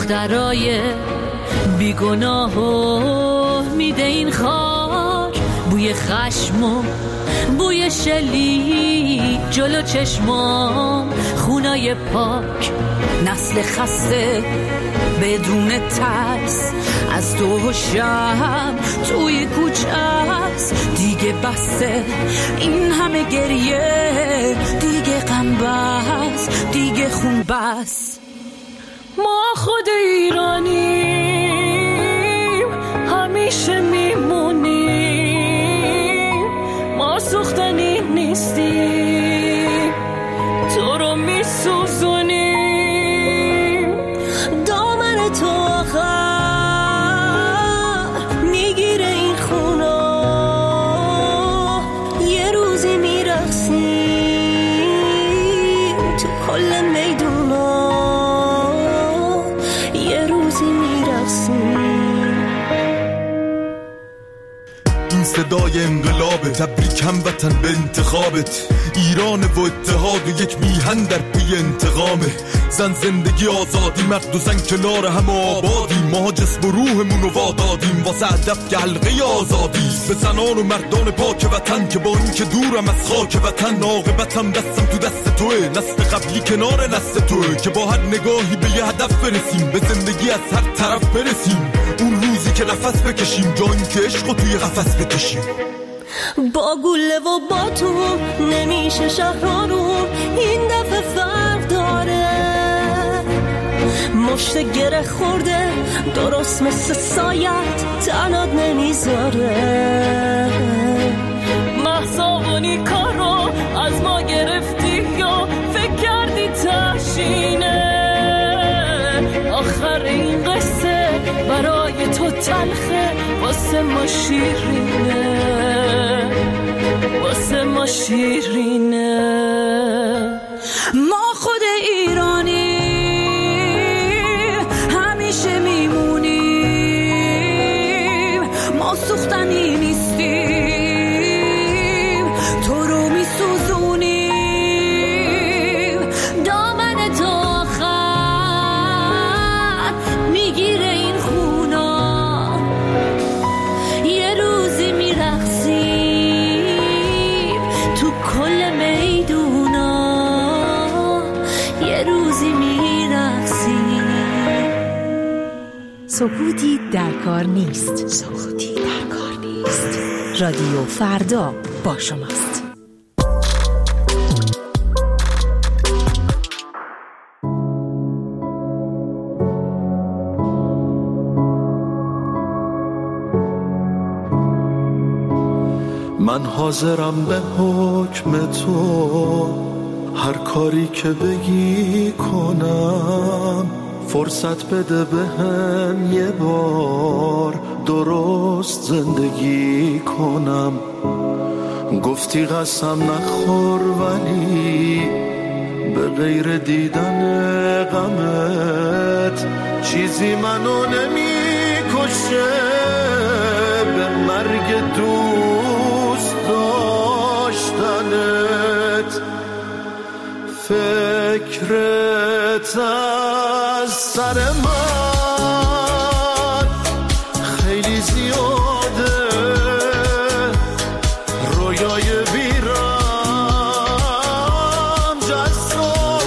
دخترای بیگناه و میده این خاک، بوی خشم و بوی شلی جلو چشمام، خونای پاک، نسل خسته بدون ترس، از دو شب توی کوچه است. دیگه بسه این همه گریه، دیگه غم بس، دیگه خون بس. ما خود ایرانیم، همیشه میمونیم، ما سوختنی نیستیم، تو رو میسوزونیم. دامن تو آخر میگیره این خونا، یه روزی میرقصیم تو کل میدونا، یه روزی میرقصیم. این صدای انقلابه، تبریک هموطن به انتخابت. ایران و اتحاد و یک میهن در پی انتقامه. زن زندگی آزادی، مرد و زن کنار هم آبادیم. ما جسم و روحمون رو وادادیم واسه هدف که حلقه آزادی. به زنان و مردان پاک وطن که با این که دورم از خاک وطن، عاقبتم دستم تو دست توه. نسل قبلی کنار نسل توه که با هر نگاهی به یه هدف برسیم، به زندگی از هر طرف برسیم. اون روزی که نفس بکشیم، جا این که عشقو توی قفس بکشیم. با گله و با تو نمیشه شهر رو، این دفعه فرق داره. مشت گره خورده درست مثل سایت، تنات نمیذاره. محصابونی کارو از ما گرفتی یا فکر کردی تشینه؟ آخر این قصه برای تو تلخه، واسه ما شیرینه، واسه ما شیرینه. ما خود ایرانی همیشه میمونیم، ما سوختنی نیستیم، تو رو میسوزونیم. دامن تو آخر میگیره این خونا، یه روزی میرقصیم تو کل میدونا، یه روزی میرقصیم. سکوتی در کار نیست، سکوتی در کار نیست. رادیو فردا با شماست. من حاضرم به حکم تو، هر کاری که بگی کنم. فرصت بده بهم یه بار درست زندگی کنم. گفتی قسم نخور ولی به غیر دیدن غمت چیزی منو نمیکشه، به مرگ دوست داشتنت. فکرت از سر من خیلی زیاده، رویای بیرم جذاب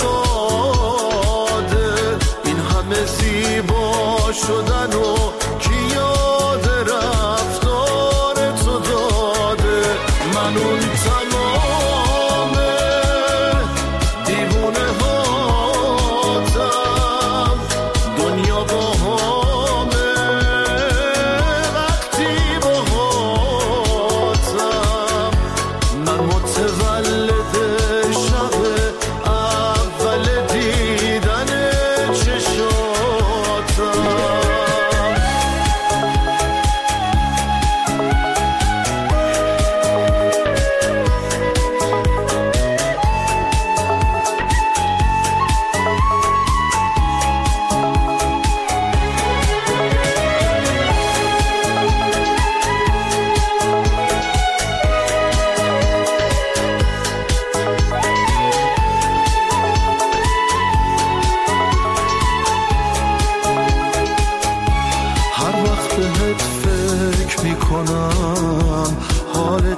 ساده. این همه زیبا شدن و کی یاد رفتار تو داده؟ من اون تمام دیوونه هاتم، دنیا با همه وقتی با هاتم. من متولد شب اول دیدن چشاتم.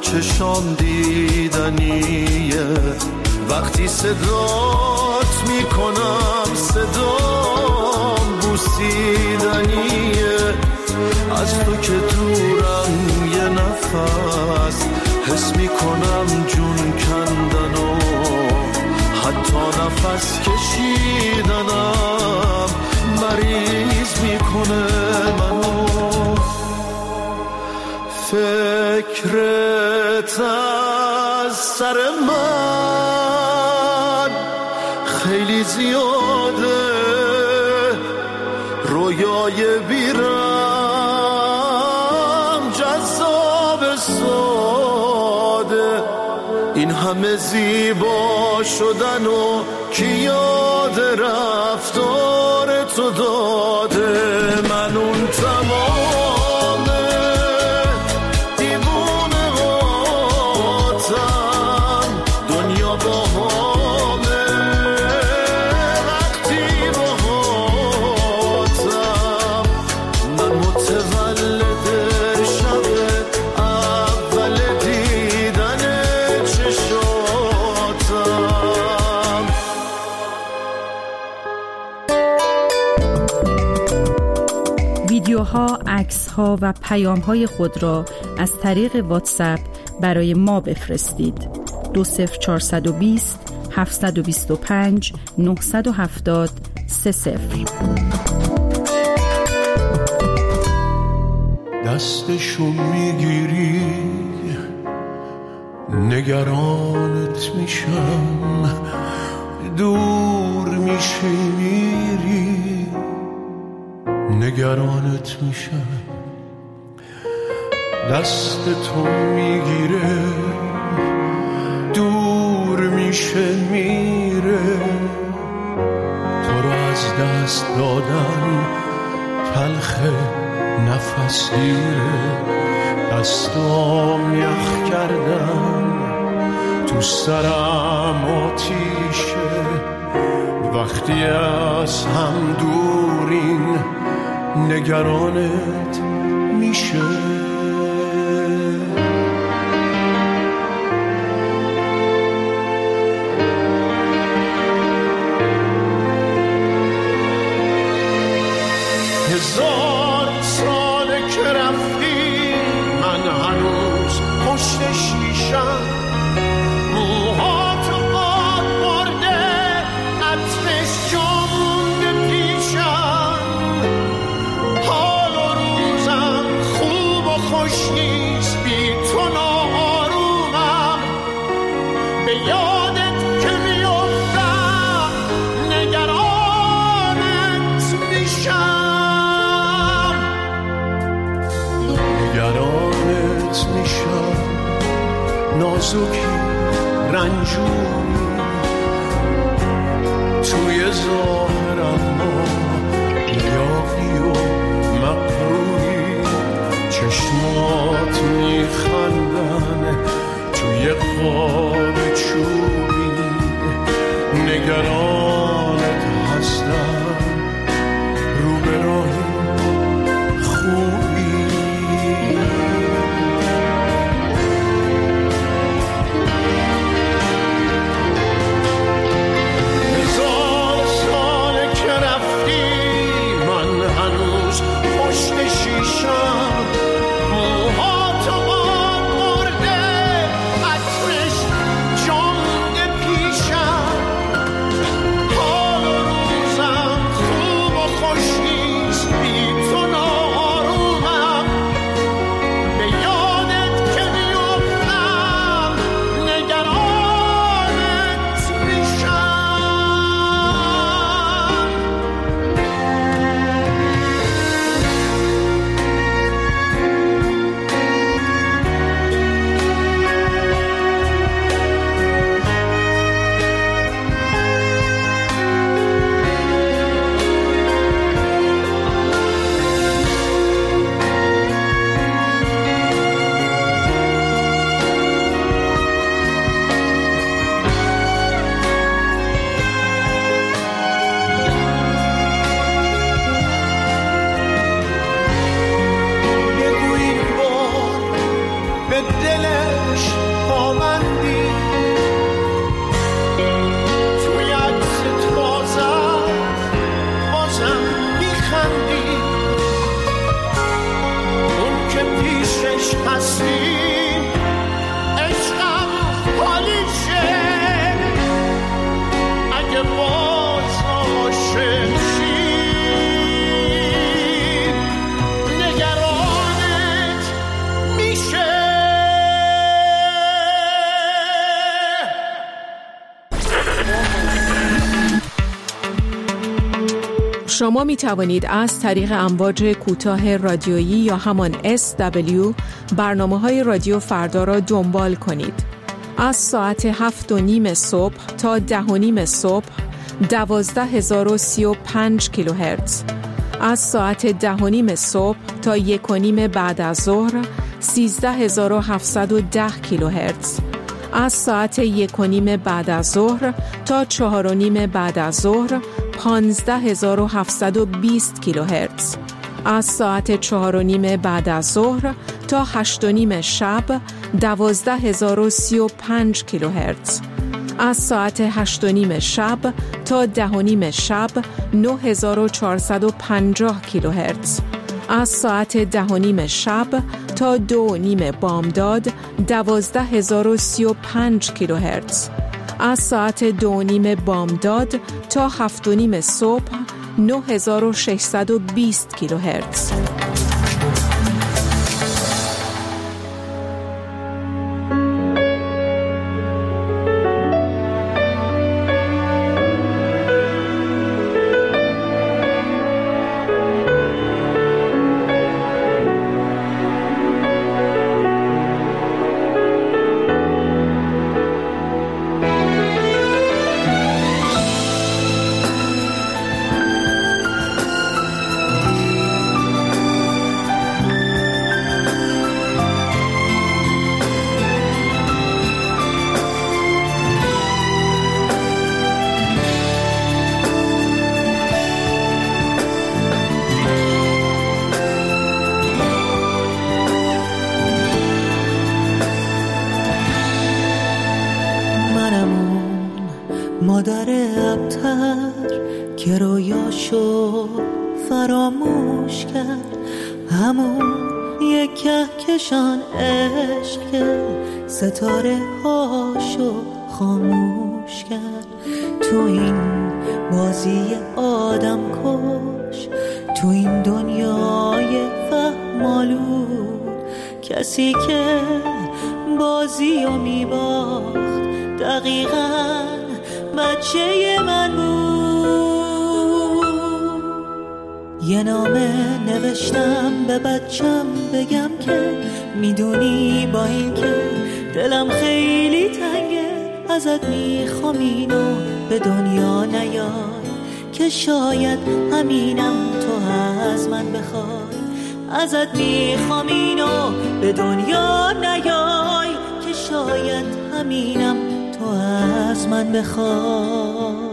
چشام دیدنیه، وقتی صدات میکنم صدام بوسیدنیه، از تو که دورم یه نفس حس میکنم جون کندن و حتی نفس کشیدنم مریض میکنه منو. فکرت از سر من خیلی زیاده، رویای بیرم جذاب ساده، این همه زیبا شدن و کی یاد رفتار تو داده. من اون تمام دیوونه هاتم، دنیا با همه وقتی با هاتم، من متولد شب اول دیدن چشاتم. ویدیوها، عکس‌ها و پیام‌های خود را از طریق واتساپ برای ما بفرستید. 20420 725 970 30. دستشو میگیری نگرانت میشم، دور میشی میری نگرانت میشم، دست تو میگیره دور میشه میره، تو رو از دست دادن تلخه نفس گیره، دستام یخ کردن تو سرم آتیشه، وقتی از هم دورین نگرانت میشه. هزار ساله که رفتی من هنوز پشت شیشم، موهاتو باد برده عطرش جامونده پیشم، حال و روزم خوب و خوش نیست بی تو ناآرومم، به یادت که میافتم نگرانت میشم، نگرانت میشم، نازکی رنجوری توی ظاهرم ما یاقی و مقروری، چشمات میخندن توی خواب چوبی، نگرانت هستم رو به راه خوبی. هزار سال به دلش پامندی توی عکس تازه بازم میخندی اون که پیشش هستی عشقم حالیشه اگه باز عاشق شی نگرانت میشه. شما می توانید از طریق امواج کوتاه رادیویی یا همان SW برنامه‌های رادیو فردا را دنبال کنید. از ساعت 7:30 صبح تا 10:30 صبح 12035 کیلوهرتز، از ساعت 10:30 صبح تا 1:30 بعد از ظهر 13710 کیلوهرتز، از ساعت 1:30 بعد از ظهر تا 4:30 بعد از ظهر 15720 کیلوهرتز، از ساعت 4:30 بعد از ظهر تا 8:30 شب 12035 کیلوهرتز، از ساعت 8:30 شب تا 10:30 شب 9450 کیلوهرتز، از ساعت 10:30 شب تا 2:30 بامداد 12035 کیلوهرتز، از ساعت 2:30 بامداد تا 7:30 صبح 9620 کیلوهرتز. مادر ابتر که رویاشو فراموش کرد، همون یک کهکشان عشق که ستاره هاشو خاموش کرد. تو این بازی آدم کش، تو این دنیای فهمالود، کسی که بازیو میباخت دقیقاً بچه من بود. یه نامه نوشتم به بچم بگم که میدونی با این که دلم خیلی تنگه، ازت میخوام اینو به دنیا نیای که شاید همینم تو از من بخوای. ازت میخوام اینو به دنیا نیای که شاید همینم تو از من بخوای.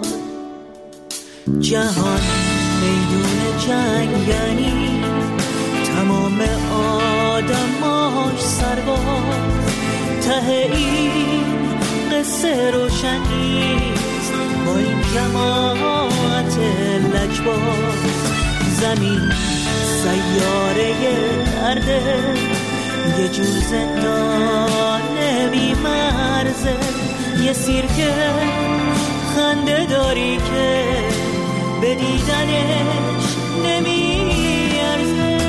جهان میدون جنگنی، تمام آدماش سرباز، ته این قصه روشن نیست با این جماعت لجباز. زمین سیاره درده، یه جور زندان بی‌مرزه، یه سیرک خنده داری که به دیدنش نمیارزه.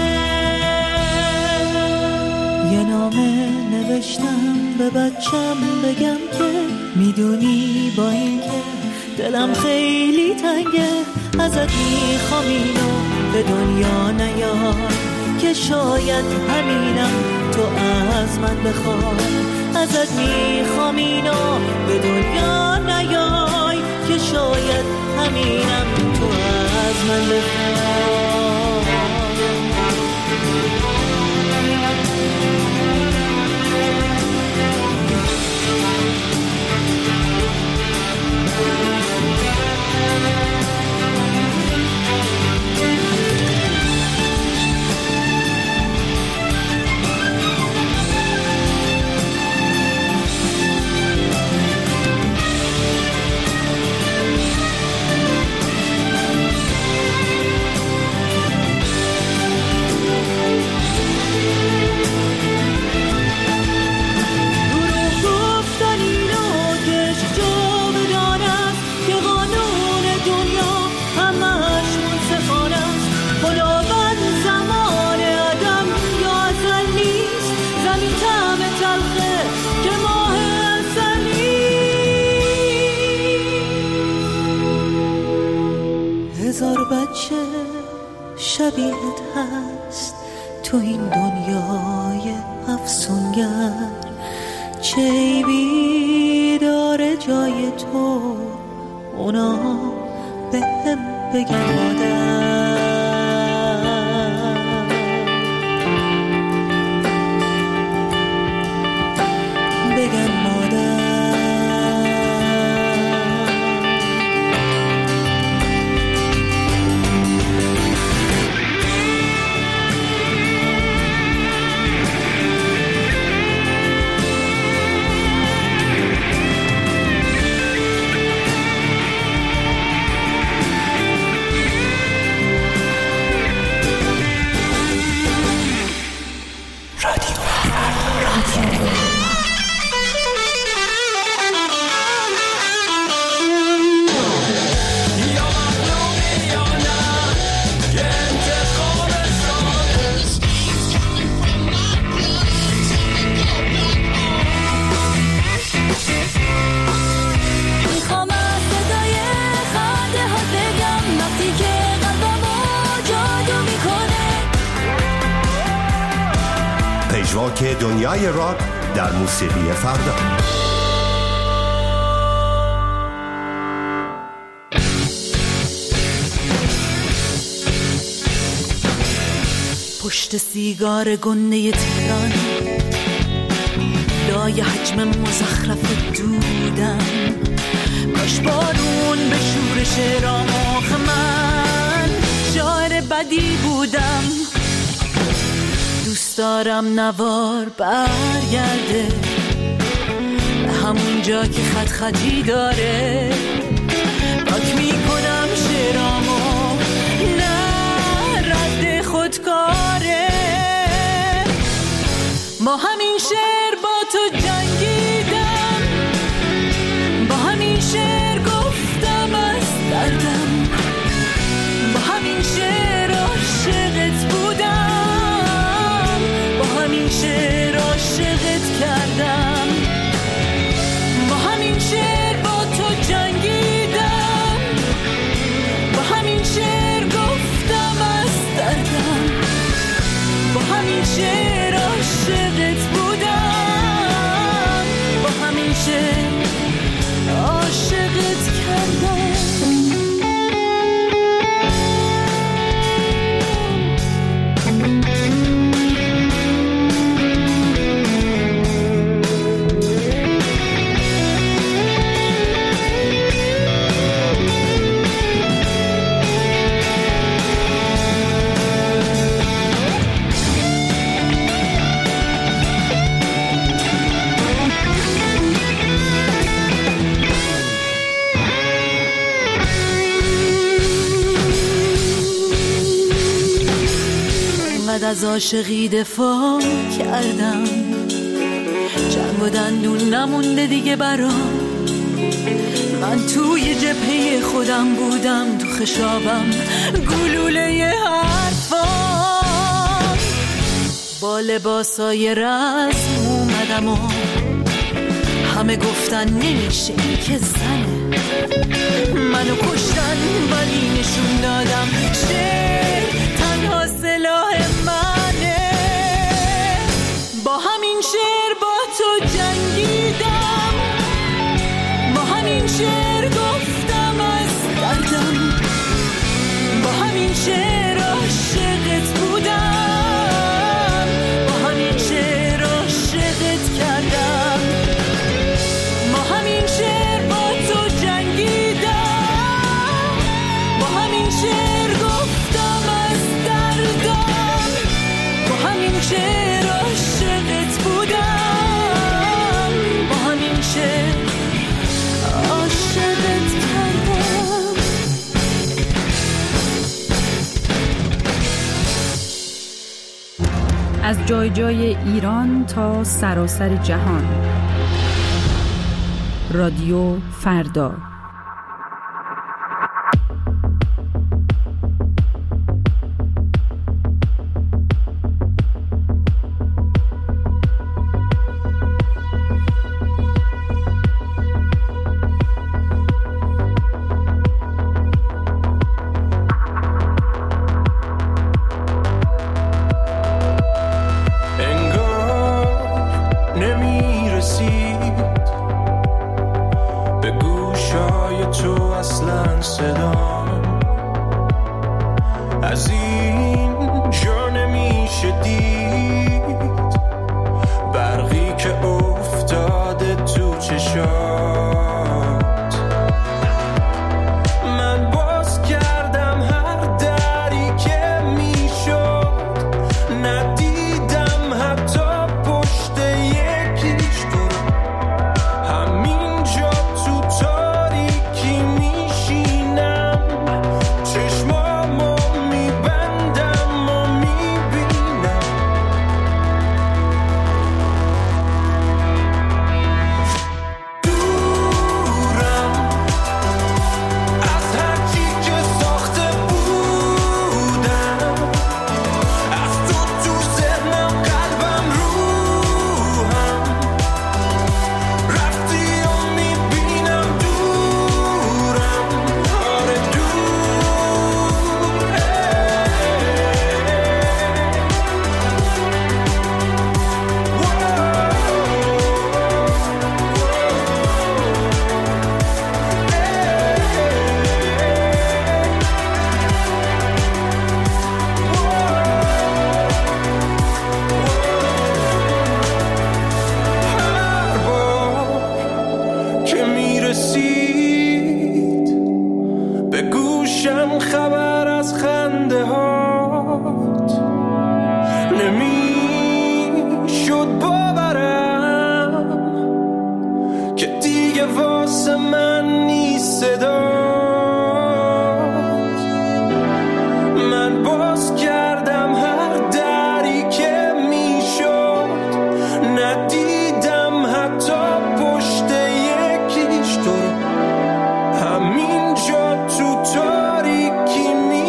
یه نامه نوشتم به بچم بگم که میدونی با این که دلم خیلی تنگه، ازت میخوام اینو به دنیا نیای که شاید همینم تو از من بخوای. ازت میخوام اینو به دنیا نیای که شاید همینم تو از من بخوای. شبیهت هست تو این دنیای افسونگر، چه بیداره جای تو اونا به هم بگن مادر، بگن مادر. پژواک دنیای راک در موسیقی فردا. پشت سیگار گنده تهران لای حجم مزخرف دودم، کاش بارون به شورش راماخ من شاعر بدی بودم. دوست دارم نوار برگرده به همون جا که خط خطی داره، پاک میکنم شعرامو نه رد خودکاره. با همین شعر با تو جنگیدم، با همین شعر گفتم از دردم، با همین شعر عاشقت بودم، با همین شعر عاشقت کردم، با همین شعر با تو جنگیدم، با همین شعر گفتم از دردم، با همین شعر عاشقت بودم، با همین شعر عاشقت کردم. از عاشقی دفاع کردم، جنگ و دندون نمونده دیگه برام، من توی جبهه خودم بودم، تو خشابم گلوله حرفام، با لباسای رسم اومدم و همه گفتن نمیشه این که زنه، منو کشتن ولی نشون دادم شعر تنها سلاح منه. با همین شعر با تو جنگیدم، با همین شعر گفتم از دردم، با همین شعر عاشقت بودم، با همین شعر عاشقت کردم، با همین شعر با تو جنگیدم، با همین شعر گفتم از دردم، با همین شعر عاشقت بودم، با همین شعر عاشقت کردم. از جای جای ایران تا سراسر جهان، رادیو فردا. صدا از این جا نمیشه دید برقی که افتاده تو چشات. من باز کردم هر دری که میشد ندیدم حتی پشت یکیش تو رو. همینجا تو تاریکی میشینم چشمامو میبندم و میبینم دورم از هرچی که ساخته بودم، از تو ذهنم قلبم روحم رفتی و میبینم دورم. آره هر بار که میرسید به گوشم خبر از خنده هات نمیشد باورم که دیگه واسه من نیست صدات. من باز کردم هر دری که میشد ندیدم حتی پشت یکیش تو رو. همینجا تو تاریکی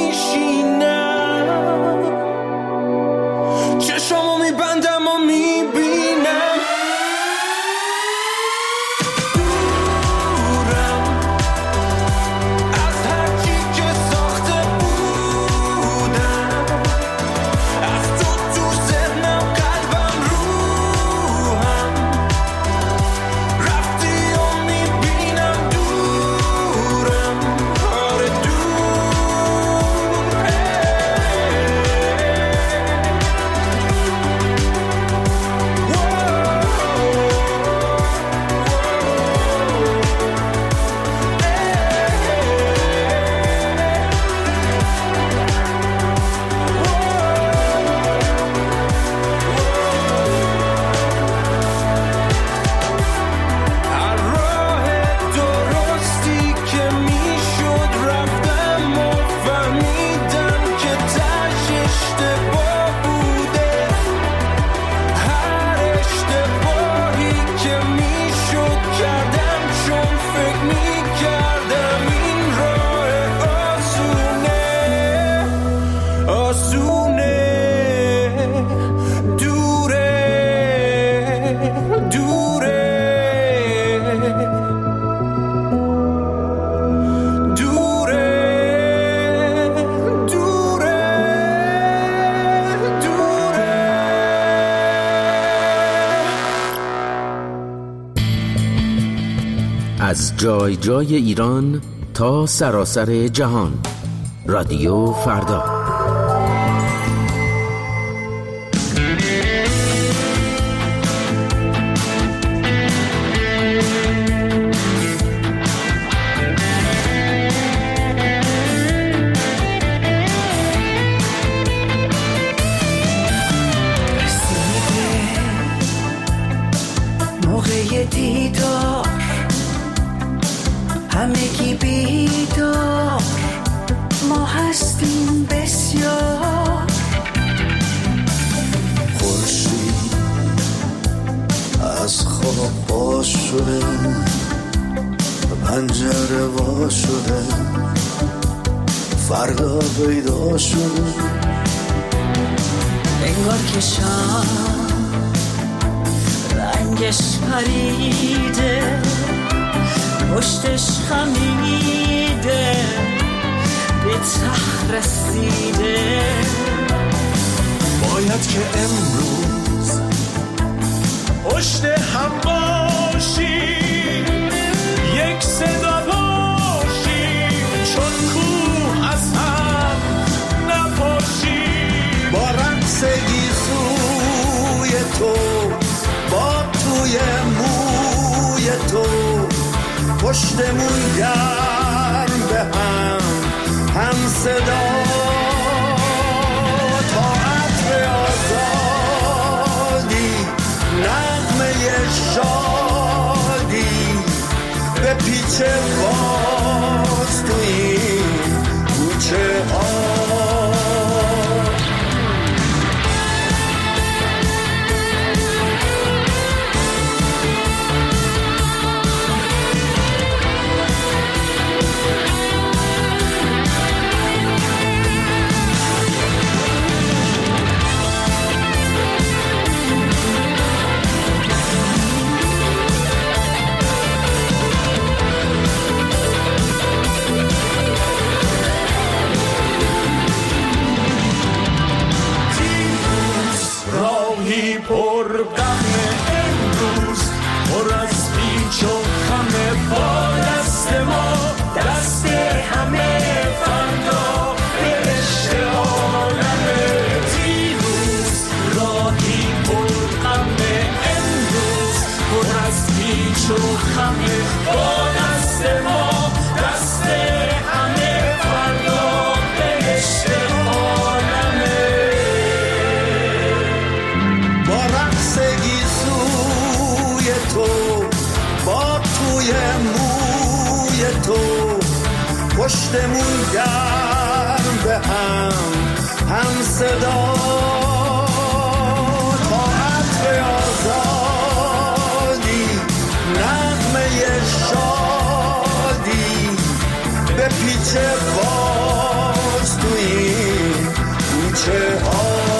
میشینم چشمو میبندم و میبینم دورم از هرچی که ساخته بودم، از تو ذهنم قلبم روحم رفتی و میبینم دورم. آره هر راه درستی که میشد رفتم و فهمیدم که تاش اشتباه بوده. هر اشتباهی که میشد کردم چون فکر میکردم این راه آسونه دوره دوره دوره دوره دوره. از جای جای ایران تا سراسر جهان، رادیو فردا. موقع دیدار همگی بیدار، ما هستیم بسیار. خورشید از خواب باز شده، پنجره وا شده، فردا پیدا شده. انگار که شام رنگش پریده، پشتش خمیده، به ته رسیده. باید که امروز پشت هم باشیم، یک صدا باشیم، تو پشتمون گرم به هم صدا تا عطر آزادی نغمه شادی به پیچ باز تو این کوچه ها. پر غم امروز پر از پیچ و خم با دست ما دست همه فردا بهشت عالم دیروز راهی پر غم امروز پر از پیچ و خم با دست ما دست همه فردا بهشت پشتمون گرم به هم صدا تا عطر آزادی نغمه شادی به پیچ باز تو این کوچه ها.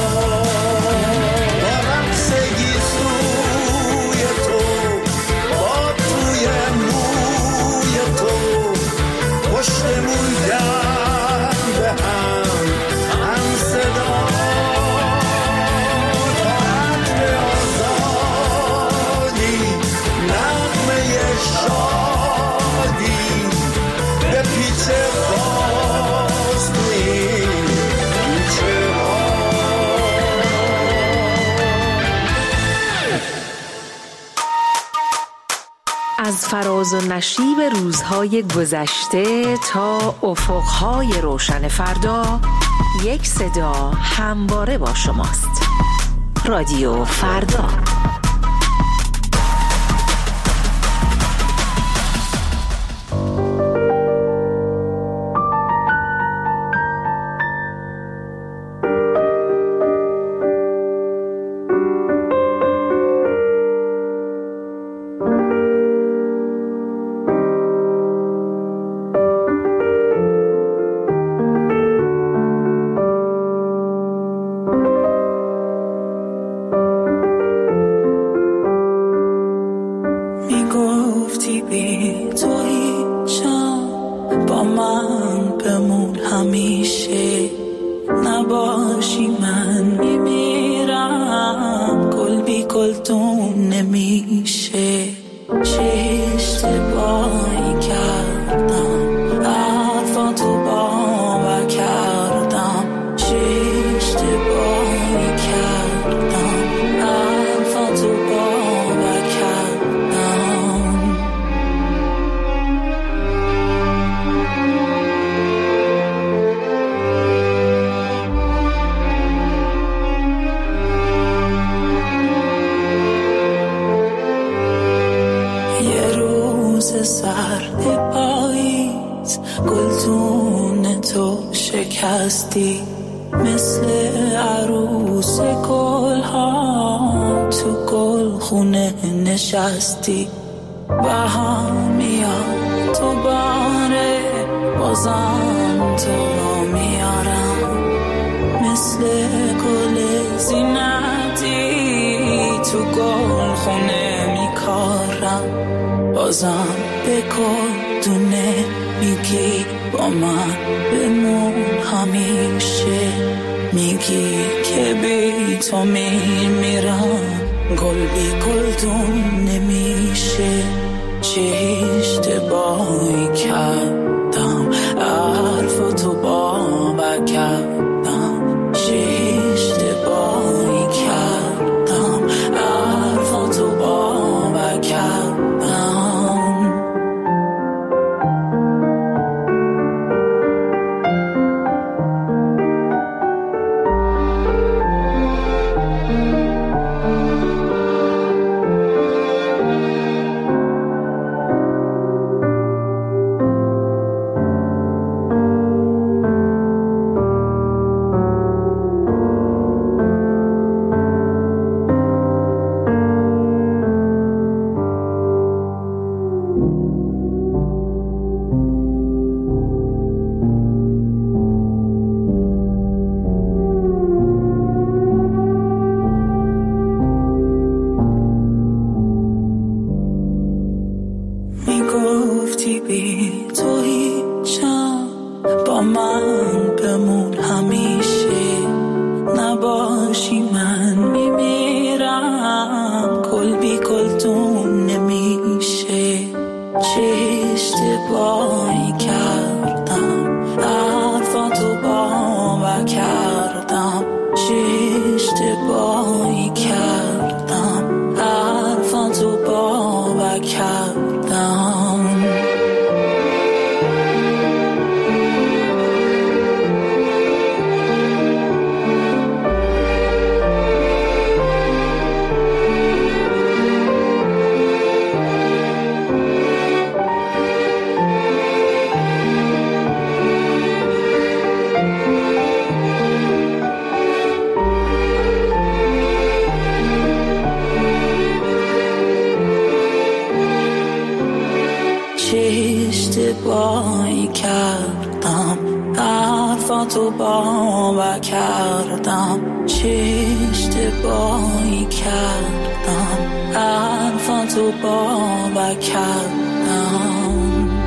با رقص گیسوی تو با توی موی تو پشتمون گرم به هم صدا تا عطر آزادی نغمه شادی به پیچ باز تو این کوچه ها. از فراز و نشیب روزهای گذشته تا افقهای روشن فردا، یک صدا همواره با شماست. رادیو فردا. مثل عروس گل ها تو گل خونه نشستی بهم میاد تو باره بازم تو را میارم مثل گل زینتی تو گل خونه میکارم بازم به گل دونه میگی با من بمون همیشه میگی که بی تو میمیرم گل بی گلدون نمیشه چه اشتباهی کردم حرفاتو باور کردم چه اشتباهی کردم حرفاتو باور کردم گفتی بی تو هیچم، با من بمون همیشه، نباشی من میمیرم، گل بی گلدون نمیشه. چه اشتباهی کردم، حرفاتو باور کردم، چه اشتباهی کردم، حرفاتو باور کردم. اشتباهی کردم، حرفاتو باور کردم، چه اشتباهی کردم، حرفاتو باور کردم.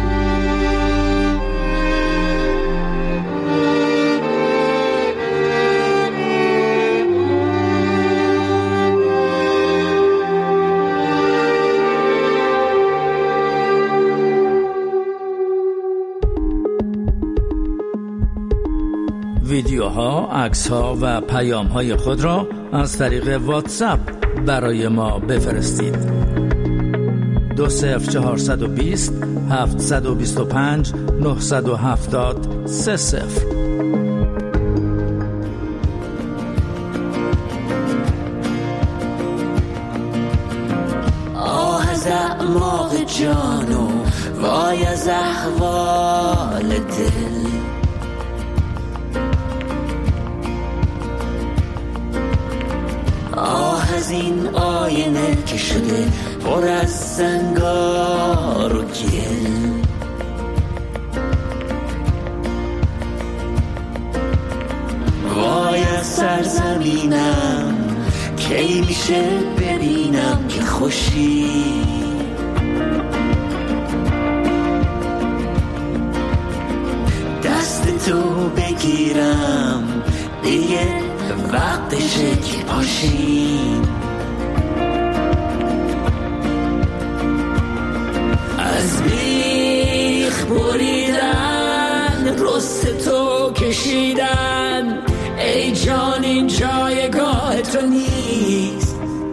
ویدیوها، عکس‌ها و پیام‌های خود را از طریق واتساپ برای ما بفرستید. 20420 725 970 30. آه از اعماق جانو وای از احوال دل، آه از این آینه که شده پر از زنگار و گل. وای از سرزمینم کی میشه ببینم که خوشی، دست تو بگیرم دیگه وقتشه که پاشیم. از بیخ بریدن رست تو کشیدن، ای جان این جایگاه تو نیست،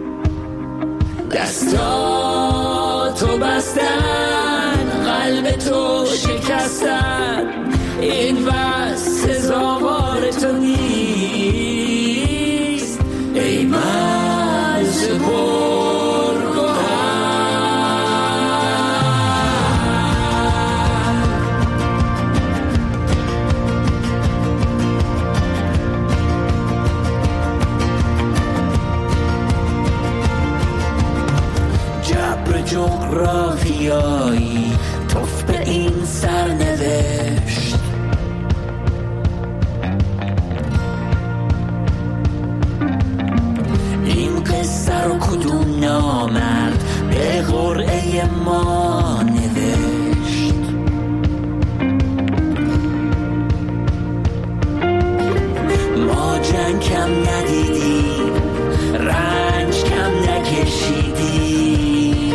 دستاتو بستن قلب تو شکستن، این بس سزاوار تو نیست، ای مرز پرگوهر. جبر جغرافیایی توف به این سرنوشت، این قصه رو کدوم نامرد به قرعه ما نوشت. ما جنگ کم ندیدیم، رنج کم نکشیدیم،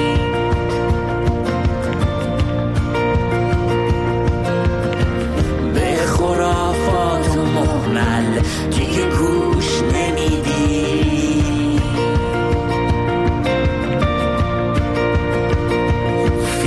به خرافات مهمل دیگه گوش نمیدیم.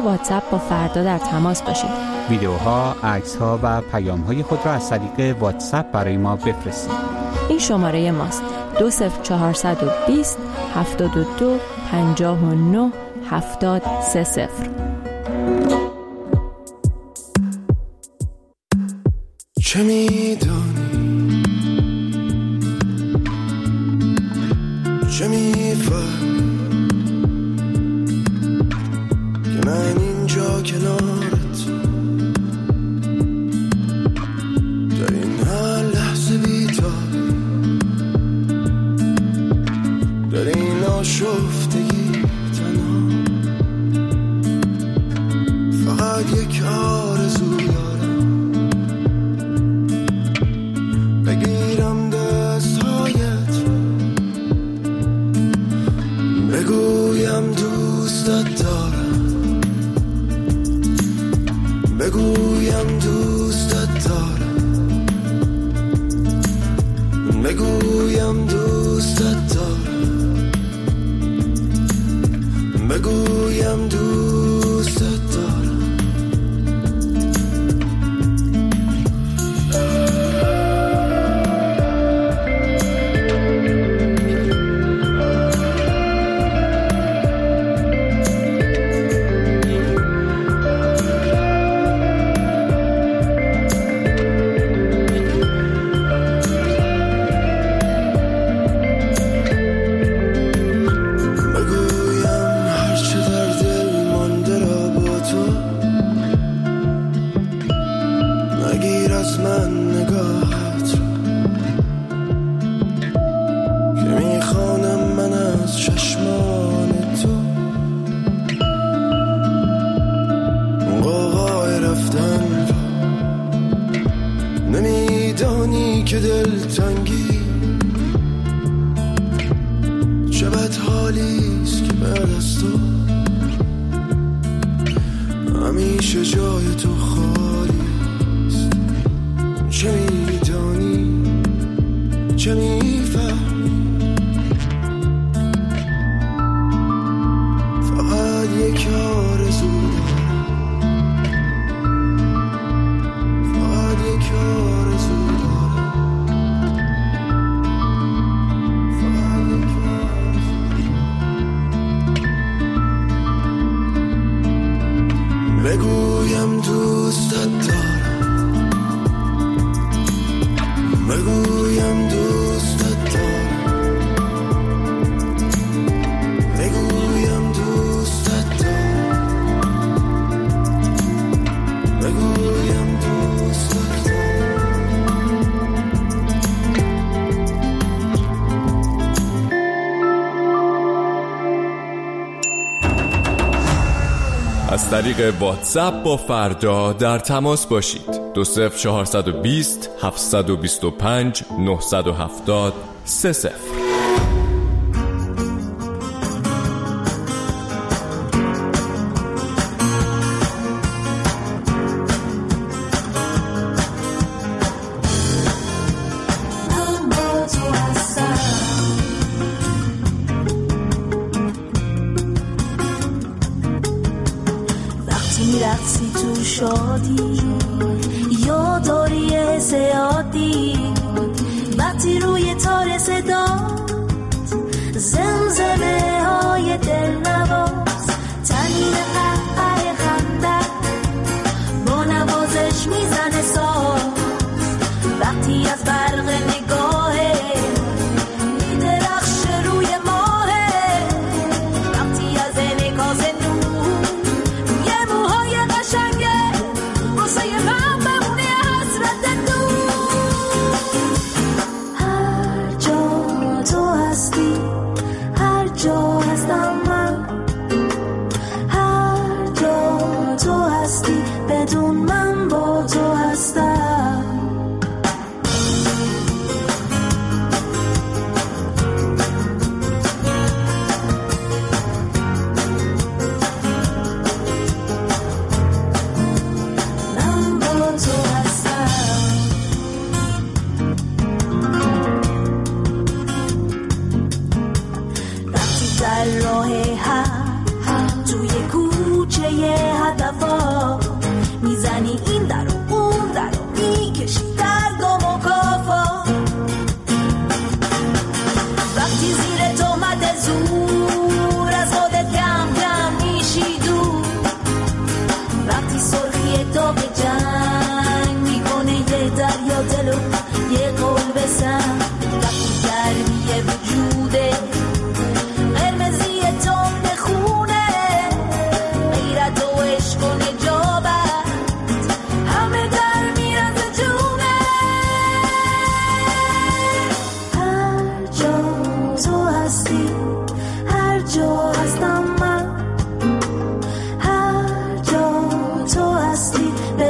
واتساپ با فردا در تماس باشید. ویدیوها، عکس‌ها و پیام‌های خود را از طریق واتساپ برای ما بفرستید. این شماره ماست: 20420 72 59 7030. چه میدانی، چه میفهمی که من اینجا کنارت در این هر لحظه بی‌تاب، در این آشفتگی تنها، فقط یک آرزو دارم، بگیرم دستهایت، بگویم دوستت دارم، بگویم دوستت دارم، بگویم دوستت دارم، بگویم دوستت دارم. نمیدانی که دلتنگی چه بد حالیست که بعد از تو همیشه جای تو خالیست. چه میدانی، چه میفهمی، فقط یک آرزو بگویم دوستت دارم، بگویم دوستت دارم، بگویم دوستت دارم، بگویم دوستت دارم. از طریق واتساپ با فردا در تماس باشید. 20420 725 970 30. میرقصی تو شادی یا داری زیادی، وقتی روی تار صدا زمزمه های دلنواز، تنین قهقه خنده با نوازش میزنه ساز، وقتی از برق نگاهه میدرخشه روی ماهه، وقتی از انعکاس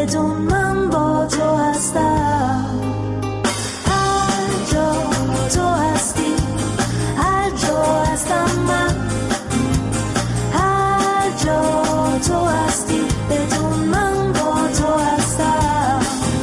بدون من با تو هستم. هر جا تو هستی، هر جا هستم من. هر جا تو هستی بدون من با تو هستم.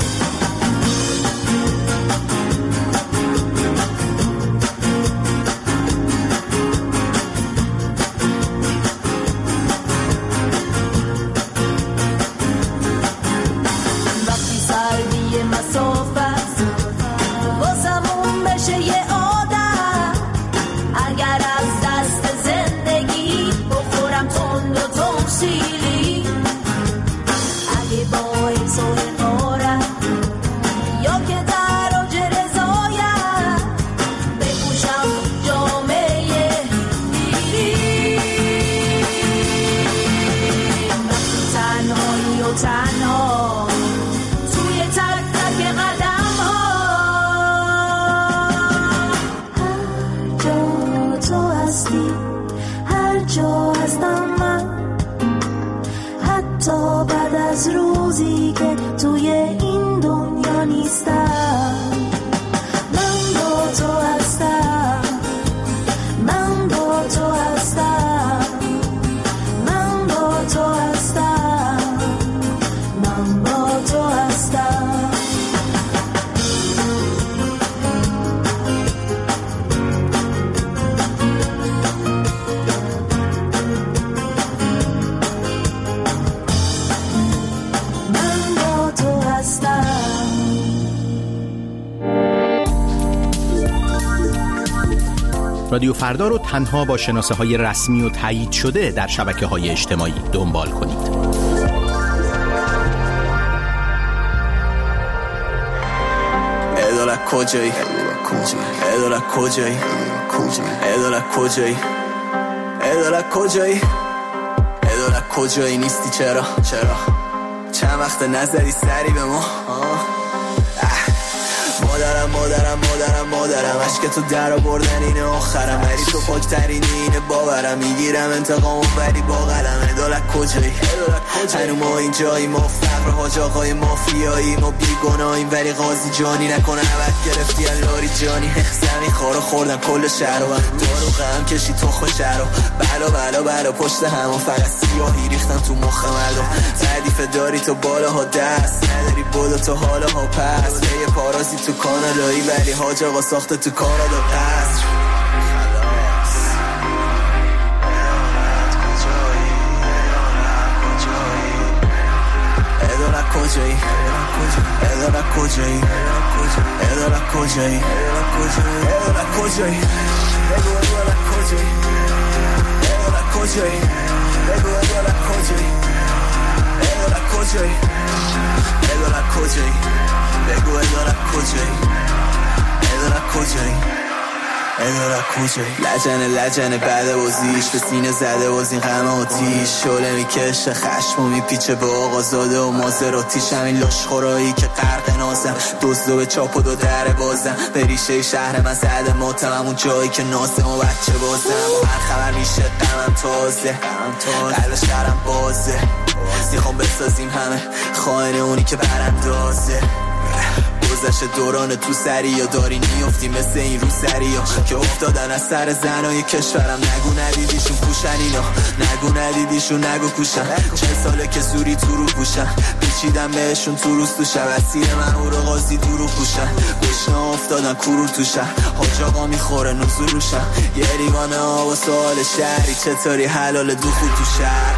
وقتی سردی مسافت واسمون بشه یه عادت، اگر از دست زندگی بخورم تند و تمثیلی، اگه با ایسای قارت یا که تراج رضایت بپوشم جامعه دیری، وقتی تنهایی و تنها توی تک تک قدم ها. هر جا تو هستی، هر جا هستم من. حتی بعد از روزی که توی این دنیا نیستم، من با تو هستم. من با تو هستم. من با تو هستم. من با تو هستم. من با تو هستم. رادیو فردا رو تنها با شناسه‌های رسمی و تایید شده در شبکه‌های اجتماعی دنبال کنید. ادالت کجایی؟ ادالت کجایی؟ ادالت کجایی؟ ادالت کجایی؟ ادالت کجایی نیستی؟ چرا؟ چند وقت نزدی سری به ما؟ مادرم عشق تو در آوردن اینه آخرم، ولی تو پاکترین اینه باورم، میگیرم انتقامو ولی با قلم. ادالت کجایی؟ هنو ما این جایی، ما فقر حاج آقای مافیایی، ما بیگناهیم ولی قاضی جانی نکنه عوض گرفتی الاری جانی. زمین خارو خوردن کل شهر رو دارو غم کشی تخم شهر رو بلا پشت همون فقط سیاهی ریختن تو مخ مردم. تعریف داری تو بالاها دست نداری بودا تو حالاها پس، یه پارازی تو کانادایی ولی حاج آقا ساخته تو کانادا قصر. ادالت کجایی؟ ادالت کجایی؟ ادالت کجایی؟ ادالت کجایی؟ بگو ادالت کجایی؟ ادالت کجایی؟ بگو ادالت کجایی؟ ادالت کجایی؟ ادالت کجایی؟ بگو ادالت کجایی؟ ادالت کجایی؟ ادالت کجایی؟ لجنه بعد بازیش به سینه زده باز این غم آتیش، شعله میکشه خشم و میپیچه به آقازاده و مازراتیش، همین لاشخورایی که غرق نازم دزدو به چاپ و دو در بازم، به ریشه شهر من زده ماتم، همون جایی که ناسم و بچه بازم، با هر خبر میشه غمم تازه، قلب شهرم بازه، میخوام بسازیم همه خائن اونی که براندازه. گذشت دوران تو سری یا داری میفتی مثل این رو سری ها که افتادن از سر زنای کشورم، نگو ندیدیشون پوشن اینا، نگو ندیدیشون نگو کوشن، 40 ساله که زوری تو رو پوشن، پیچیدن بهشون تو روز تو شب، اسیر مهور و قاضی دورو پوشن، گشنا افتادن کرور تو شهر، حاج آقا میخوره نزول روشن، یه لیوان آب و سوال شهری چطوری حلال دو خود تو شهر.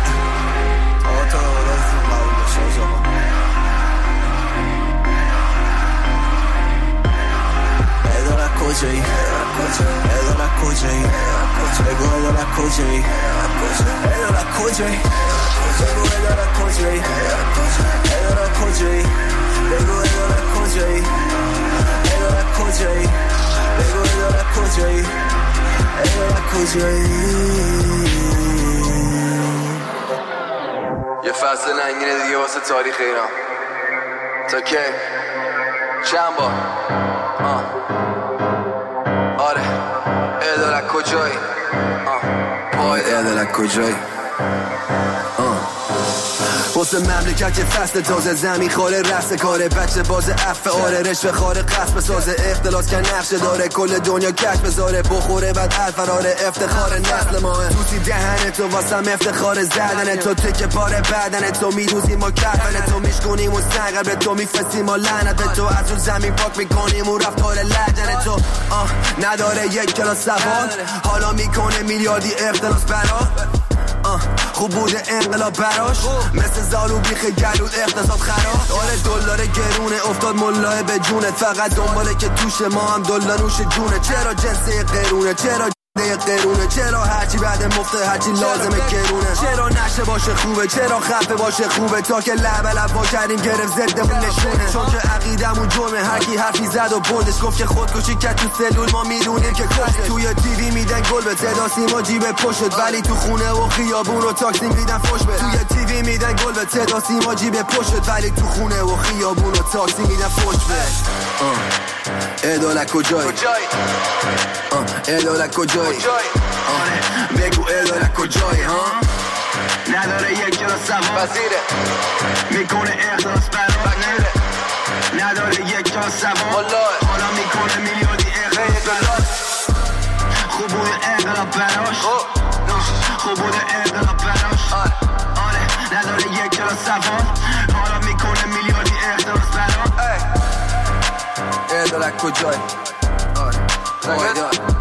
کجایی؟ ادالت کجایی؟ بگو ادالت کجایی؟ ادالت کجایی؟ بگو ادالت کجایی؟ ادالت کجایی؟ بگو ادالت کجایی؟ ادالت کجایی؟ بگو ادالت کجایی؟ ادالت کجایی؟ یه فصل ننگینه دیگه واسه تاریخ ایران. تا کی؟ چند بار؟ آره ادالت کجایی؟ وای ادالت کجایی؟ واسه مملکت که فصل تازه زمین خاله رس کاره بچه باز عفه آره رشوه خاره قصب سازه اختلاس که نقشه داره کل دنیا کش بذاره بخوره بعد الفراره افتخار نسل ماه توسی دهن تو واسم افتخار زدن تو تکه پاره بدن تو میروزیم و کفن تو میشکنیم و سنگر به تو میفسیم و لعنت به تو از اون زمین پاک میکنیم و رفتار لجن تو نداره یک کلاس سوال حالا میکنه میلیاردی اختلاس برا خوب بوده انقلاب براش مثل زالو بیخ گلود اقتصاد خراب آره دلار گرونه افتاد ملاه به جونت فقط دنباله که توش ما هم دلار نوش جونه چرا جنسه قرونه چرا قرونه چرا هرچی بعد مفته هرچی لازمه گرونه چرا نشه باشه خوبه چرا خفه باشه خوبه تا که لب با کردیم گرفت ضدمون نشونه چون که عقیدمون جرمه هرکی حرفی زد و بردش گفت که خودکشی که تو سلول ما میدونیم که کشته توی تیوی میدن گل به صدا سیما جیب پشت ولی تو خونه و خیابون و تاکسی میدن فوش به توی تیوی میدن گل به صدا سیما جیب پشت ولی تو خونه و خیابون و تاکسی میدن فوش به ادالت کجایی ادالت کجایی بگو ادالت کجایی نداره یک کلاس سوار میکنه اخلاص برای نداره یک کلاس سوار حالا میکنه میلیاردی اخلاص خوب بوده انقلاب براش خوب بوده انقلاب براش آره نداره یک کلاس سوار حالا میکنه میلیاردی اخلاص براش ادالت کجایی آره